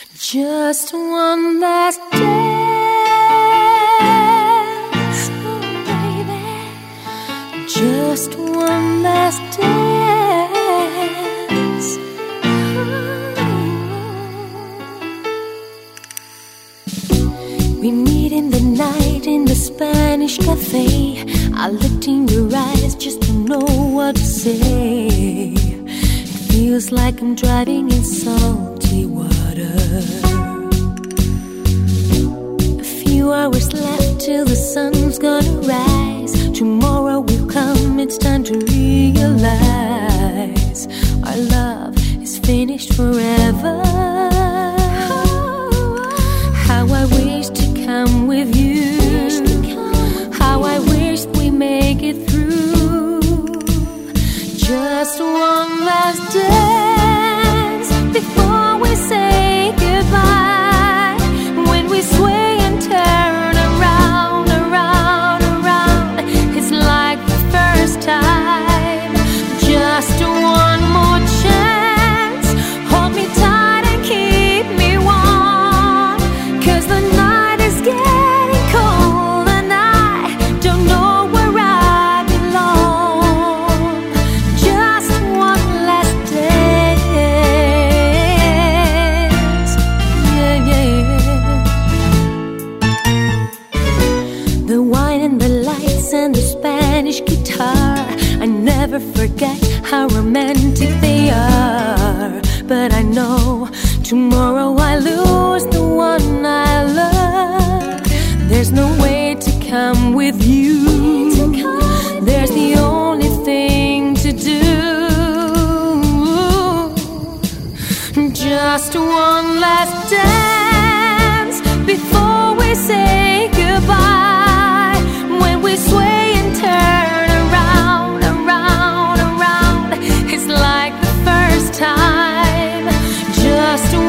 Just one last dance, oh baby. Just one last dance. We meet in the night in the Spanish cafe. I looked in your eyes just to know what to say. It feels like I'm driving in salty water. A few hours left till the sun's gonna rise. Tomorrow will come, it's time to realize our love is finished forever. How I wish to come with you. How I wish we make it through. Just one last dance before we say goodbye. When we sway and turn around, around, around, it's like the first time. Just one more chance. Hold me tight and keep me warm, 'cause the night is getting cold and I don't know where I belong. Just one last dance. Yeah, yeah. The wine and the lights and the Spanish guitar, I never forget how romantic they are. But I know tomorrow I lose the one I love. There's no way to come with you. There's the only thing to do. Just one last dance before we say goodbye. When we sway and turn around, around, around, it's like the first time. Just